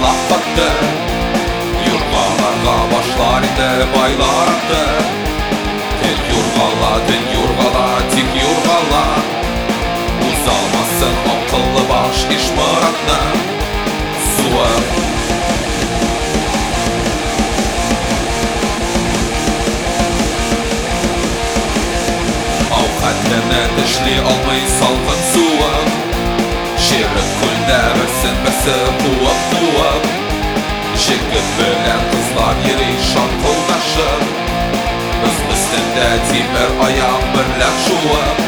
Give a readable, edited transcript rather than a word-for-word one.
laf battı. Yurgalarga başlar indi baylar attı. Tel yurgala, tik yurgala. Uzalmasın akıllı baş iş mıratны suwa. Avkatlarını dişli almay salgın suwa. Şerik kulda bilsin bisi buwab. Jigit bilen kızlar yeri şarkıldaşıp. Biz üstünde timer ayak birlek şuwab.